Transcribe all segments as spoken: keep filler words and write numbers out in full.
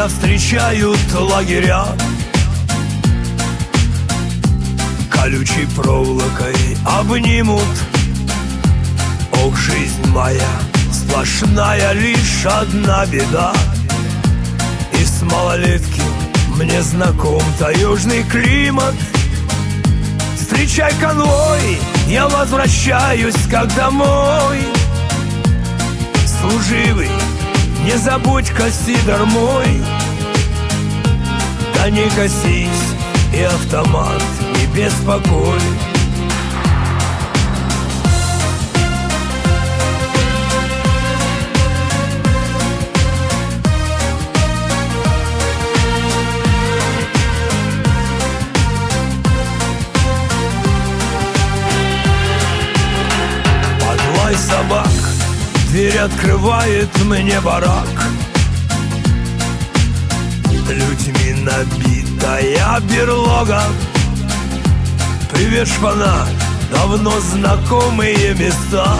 меня встречают лагеря, колючей проволокой обнимут. Ох, жизнь моя, сплошная лишь одна беда. И с малолетки мне знаком таежный климат. Встречай конвой, я возвращаюсь как домой. Служивый, не забудь-ка сидор мой. Да не косись, и автомат не беспокой. Подвой собак, дверь открывает мне барак. Людьми набитая берлога. Привет, шпана, давно знакомые места.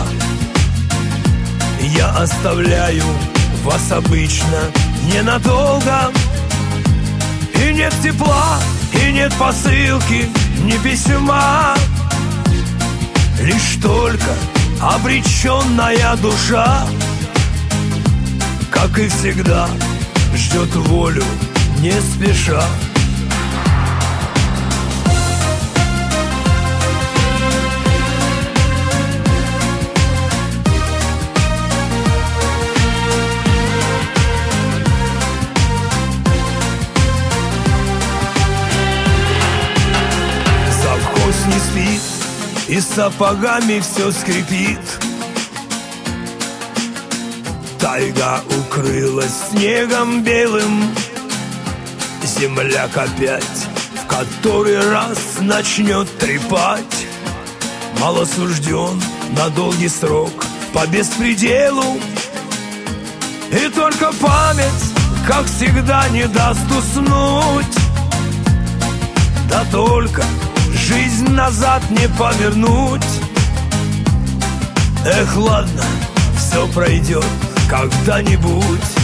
Я оставляю вас обычно ненадолго. И нет тепла, и нет посылки, ни письма. Лишь только обреченная душа, как и всегда, ждет волю не спеша. Завхоз не спит, и сапогами все скрипит. Тайга укрылась снегом белым. Земляк опять в который раз начнет трепать. Малосужден на долгий срок по беспределу. И только память, как всегда, не даст уснуть. Да только жизнь назад не повернуть. Эх, ладно, все пройдет когда-нибудь.